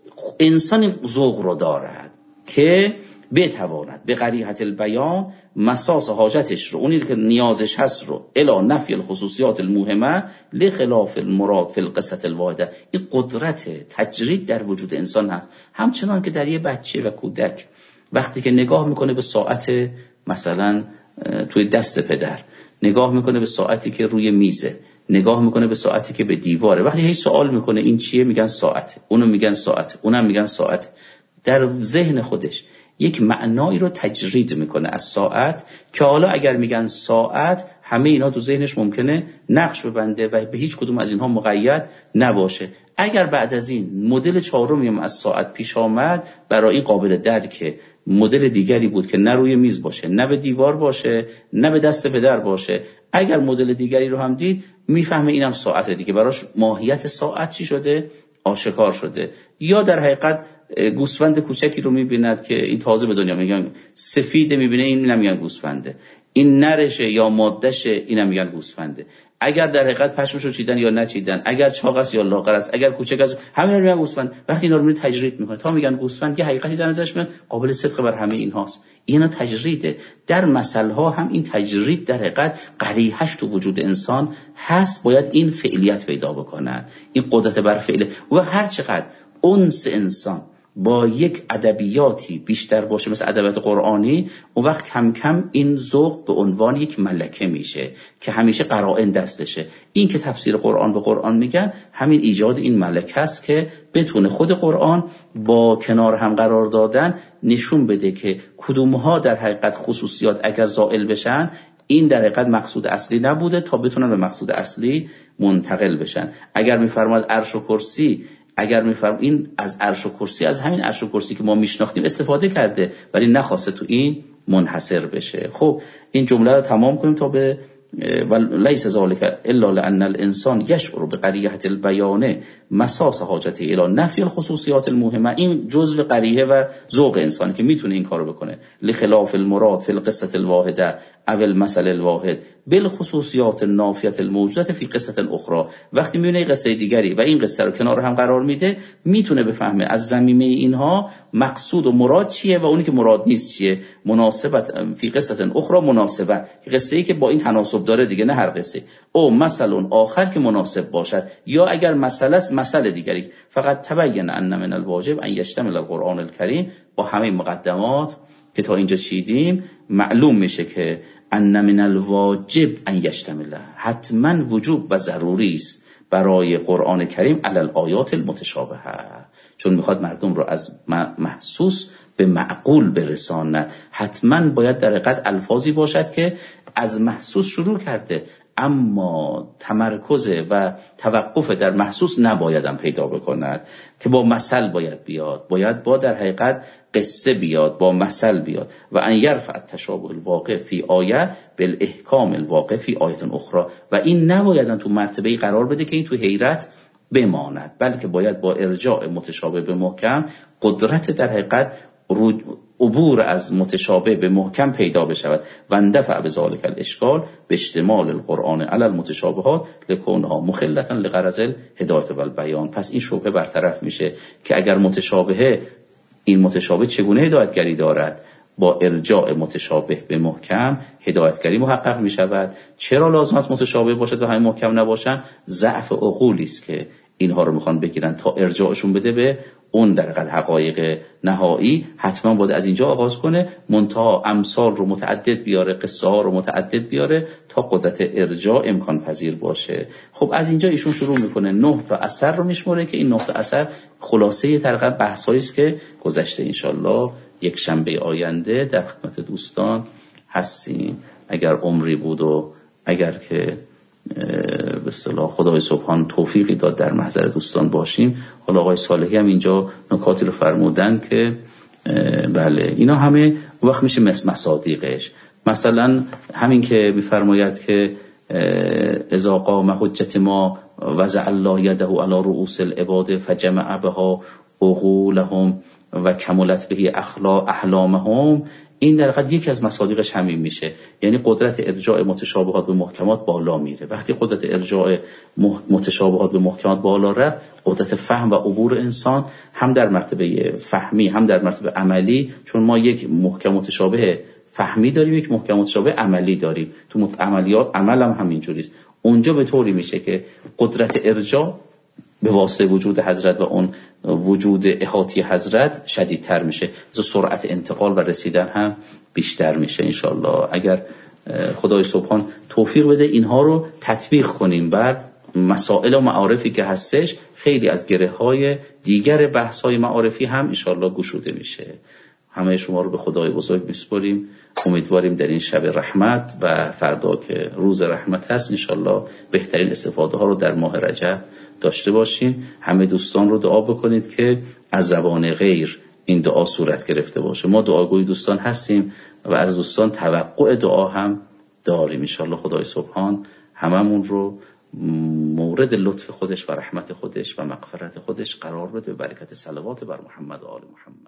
انسان ذوق رو دارد که بتواند به قریحة البیان مساس حاجتش رو، اونی که نیازش هست رو، الی نفی الخصوصیات المهمه لخلاف المراد فی القصة الواحده. این قدرت تجرید در وجود انسان هست. همچنان که در یه بچه و کودک وقتی که نگاه میکنه به ساعت مثلا توی دست پدر، نگاه میکنه به ساعتی که روی میزه، نگاه میکنه به ساعتی که به دیواره، وقتی هی سوال میکنه این چیه میگن ساعت، اونو میگن ساعت، اونم میگن ساعت، در ذهن خودش یک معنایی رو تجرید میکنه از ساعت که حالا اگر میگن ساعت همه اینا تو ذهنش ممکنه نقش ببنده و به هیچ کدوم از اینها مقید نباشه. اگر بعد از این مدل 4 از ساعت پیش آمد، برای این قابل درکه. مدل دیگری بود که نه روی میز باشه، نه به دیوار باشه، نه به دست پدر باشه. اگر مدل دیگری رو هم دید میفهمه اینم ساعت دیگه، براش ماهیت ساعت چی شده؟ آشکار شده. یا در حقیقت گوسفند کوچکی رو میبیند که این تازه به دنیا میگن سفید، میبینه این نمیگن گوسفنده، این نرشه یا مادهشه، اینم میگن گوسفنده. اگر در حقیقت پشمشو چیدن یا نچیدن، اگر چاق است یا لاغر است، اگر کوچک است، همین میگن گوسفند. وقتی اینا رو تجرید میکنه تا میگن گوسفند، یه حقیقتی در نظرش میاد قابل صدق بر همه اینهاست. اینا تجریده. در مثل ها هم این تجرید در حقیقت قریحش تو وجود انسان هست، باید این فعلیت پیدا بکنه، این قدرت بر فعل. و هر چقدر انس انسان با یک ادبیاتی بیشتر باشه مثل ادبیات قرآنی، اون وقت کم کم این ذوق به عنوان یک ملکه میشه که همیشه قرائن دستشه. این که تفسیر قرآن به قرآن میگن، همین ایجاد این ملکه است که بتونه خود قرآن با کنار هم قرار دادن نشون بده که کدومها در حقیقت خصوصیات اگر زائل بشن، این در حقیقت مقصود اصلی نبوده تا بتونن به مقصود اصلی منتقل بشن. اگر میفرماد عرش و کرسی، اگر میفرم این از عرش و کرسی، از همین عرش و کرسی که ما میشناختیم استفاده کرده، ولی نخواسته تو این منحصر بشه. خب این جمله رو تمام کنیم تا به وليس ذلك الا لان الانسان يشعر بقریحة البیان مساس حاجته الى نفی الخصوصیات المهمه. این جزء قریحه و ذوق انسان که میتونه این کارو بکنه. لخلاف المراد فی القصه الواحده او المثل الواحد بالخصوصیات النافیه الموجوده فی قصه اخرى. وقتی میونه قصه دیگری و این قصه رو کنار هم قرار میده، میتونه بفهمه از زمینه اینها مقصود و مراد چیه و اونی که مراد نیست چیه. مناسبت فی قصه اخرى، مناسبه قصه‌ای که با این تناسب داره دیگه، نه هر قصه. او مثلا آخر که مناسب باشد، یا اگر مسئله است مسئله دیگری. فقط تبین ان من الواجب ان یشتمل القرآن الکریم. با همه مقدمات که تا اینجا چیدیم معلوم میشه که ان من الواجب ان یشتمل، حتما وجوب و ضروری است برای قرآن کریم علی الآیات المتشابهه، چون میخواد مردم رو از محسوس به معقول برساند. حتما باید در حقیقت الفاظی باشد که از محسوس شروع کرده، اما تمرکز و توقف در محسوس نبایدم پیدا بکند، که با مثل باید بیاد، باید با در حقیقت قصه بیاد، با مثل بیاد. و ان یرفع التشابه الواقع فی آیه بالاحکام الواقع فی آیه اخرى. و این نبایدن تو مرتبه‌ای قرار بده که این تو حیرت بماند، بلکه باید با ارجاع متشابه به محکم قدرت در حقیقت عبور از متشابه به محکم پیدا بشود. و اندفع بذالک الاشکال به اشتمال القرآن علی المتشابهات لکونها مخلة لغرض الهدایت و البیان. پس این شبهه برطرف میشه که اگر متشابه، این متشابه چگونه هدایتگری دارد؟ با ارجاع متشابه به محکم هدایتگری محقق می شود. چرا لازم است متشابه باشد و همین محکم نباشن؟ ضعف عقولی است که اینها رو میخوان بگیرن تا ارجاعشون بده به اون در حقیقت حقایق نهایی. حتما باید از اینجا آغاز کنه، منتها امثال رو متعدد بیاره، قصه ها رو متعدد بیاره تا قدرت ارجاع امکان پذیر باشه. خب از اینجا ایشون شروع میکنه 9 تا اثر رو میشماره که این 9 تا اثر خلاصه طریقا بحثایی است که گذشته. انشالله یک شنبه آینده در خدمت دوستان هستیم، اگر عمری بود و اگر که به اصطلاح خدای سبحان توفیقی داد در محضر دوستان باشیم. حالا آقای صالحی هم اینجا نکاتی رو فرمودن که بله اینا همه وقت میشه مصادیقش. مثلا همین که میفرماید که اذا قام حجت ما وضع الله یده علی رؤوس العباد فجمع بها عقولهم و کملت به احلامهم، این در حقیقت یکی از مصادیقش همین میشه، یعنی قدرت ارجاع متشابهات به محکمات بالا میره. وقتی قدرت ارجاع متشابهات به محکمات بالا رفت، قدرت فهم و عبور انسان هم در مرتبه فهمی هم در مرتبه عملی، چون ما یک محکم متشابه فهمی داریم، یک محکم متشابه عملی داریم. تو عملیات عمل هم همینجوریست. اونجا به طوری میشه که قدرت ارجاع به واسطه وجود حضرت و اون وجود احاطی حضرت شدیدتر میشه، سرعت انتقال و رسیدن هم بیشتر میشه. انشالله اگر خدای سبحان توفیق بده اینها رو تطبیق کنیم بر مسائل و معارفی که هستش، خیلی از گره های دیگر بحث های معارفی هم انشالله گشوده میشه. همه شما رو به خدای بزرگ میسپاریم. امیدواریم در این شب رحمت و فردا که روز رحمت هست انشالله بهترین استفاده ها رو در ماه رجب داشته باشیم. همه دوستان رو دعا بکنید که از زبان غیر این دعا صورت گرفته باشه. ما دعاگوی دوستان هستیم و از دوستان توقع دعا هم داریم. انشالله خدای سبحان هممون رو مورد لطف خودش و رحمت خودش و مغفرت خودش قرار بده، برکت صلوات بر محمد و آل محمد.